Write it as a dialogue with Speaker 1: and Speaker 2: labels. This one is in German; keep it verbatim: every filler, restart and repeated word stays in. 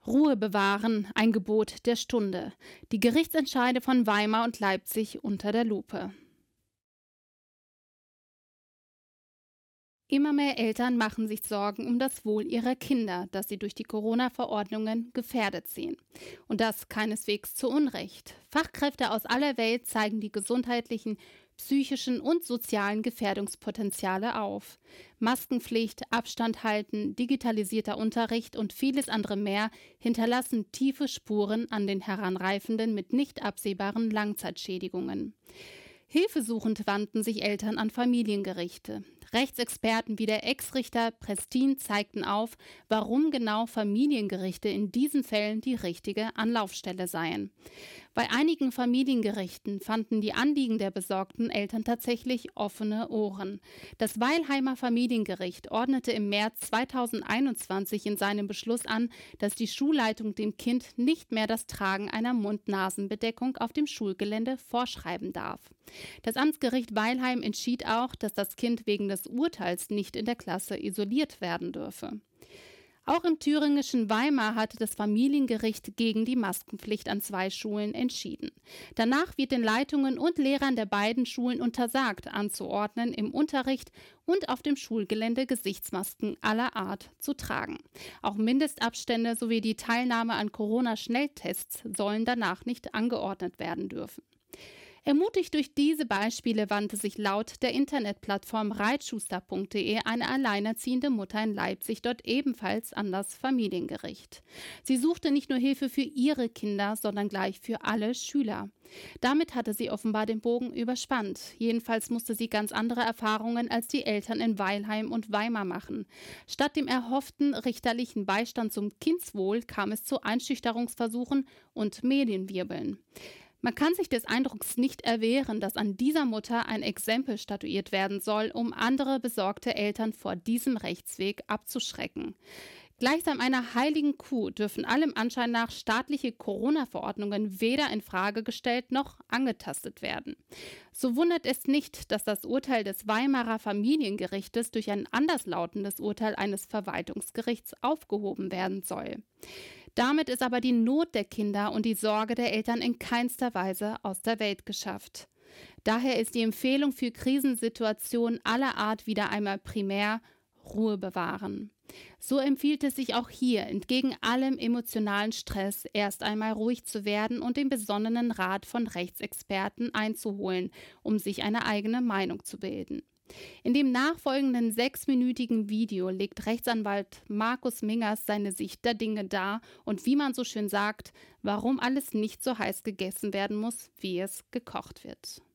Speaker 1: Ruhe bewahren, ein Gebot der Stunde. Die Gerichtsentscheide von Weimar und Leipzig unter der Lupe. Immer mehr Eltern machen sich Sorgen um das Wohl ihrer Kinder, das sie durch die Corona-Verordnungen gefährdet sehen. Und das keineswegs zu Unrecht. Fachkräfte aus aller Welt zeigen die gesundheitlichen, psychischen und sozialen Gefährdungspotenziale auf. Maskenpflicht, Abstand halten, digitalisierter Unterricht und vieles andere mehr hinterlassen tiefe Spuren an den Heranreifenden mit nicht absehbaren Langzeitschädigungen. Hilfesuchend wandten sich Eltern an Familiengerichte. Rechtsexperten wie der Ex-Richter Prestin zeigten auf, warum genau Familiengerichte in diesen Fällen die richtige Anlaufstelle seien. Bei einigen Familiengerichten fanden die Anliegen der besorgten Eltern tatsächlich offene Ohren. Das Weilheimer Familiengericht ordnete im März zweitausendeinundzwanzig in seinem Beschluss an, dass die Schulleitung dem Kind nicht mehr das Tragen einer Mund-Nasen-Bedeckung auf dem Schulgelände vorschreiben darf. Das Amtsgericht Weilheim entschied auch, dass das Kind wegen des Urteils nicht in der Klasse isoliert werden dürfe. Auch im thüringischen Weimar hatte das Familiengericht gegen die Maskenpflicht an zwei Schulen entschieden. Danach wird den Leitungen und Lehrern der beiden Schulen untersagt, anzuordnen, im Unterricht und auf dem Schulgelände Gesichtsmasken aller Art zu tragen. Auch Mindestabstände sowie die Teilnahme an Corona-Schnelltests sollen danach nicht angeordnet werden dürfen. Ermutigt durch diese Beispiele wandte sich laut der Internetplattform reitschuster punkt de eine alleinerziehende Mutter in Leipzig dort ebenfalls an das Familiengericht. Sie suchte nicht nur Hilfe für ihre Kinder, sondern gleich für alle Schüler. Damit hatte sie offenbar den Bogen überspannt. Jedenfalls musste sie ganz andere Erfahrungen als die Eltern in Weilheim und Weimar machen. Statt dem erhofften richterlichen Beistand zum Kindswohl kam es zu Einschüchterungsversuchen und Medienwirbeln. Man kann sich des Eindrucks nicht erwehren, dass an dieser Mutter ein Exempel statuiert werden soll, um andere besorgte Eltern vor diesem Rechtsweg abzuschrecken. Gleichsam einer heiligen Kuh dürfen allem Anschein nach staatliche Corona-Verordnungen weder in Frage gestellt noch angetastet werden. So wundert es nicht, dass das Urteil des Weimarer Familiengerichtes durch ein anderslautendes Urteil eines Verwaltungsgerichts aufgehoben werden soll. Damit ist aber die Not der Kinder und die Sorge der Eltern in keinster Weise aus der Welt geschafft. Daher ist die Empfehlung für Krisensituationen aller Art wieder einmal primär: Ruhe bewahren. So empfiehlt es sich auch hier, entgegen allem emotionalen Stress, erst einmal ruhig zu werden und den besonnenen Rat von Rechtsexperten einzuholen, um sich eine eigene Meinung zu bilden. In dem nachfolgenden sechsminütigen Video legt Rechtsanwalt Markus Mingers seine Sicht der Dinge dar und, wie man so schön sagt, warum alles nicht so heiß gegessen werden muss, wie es gekocht wird.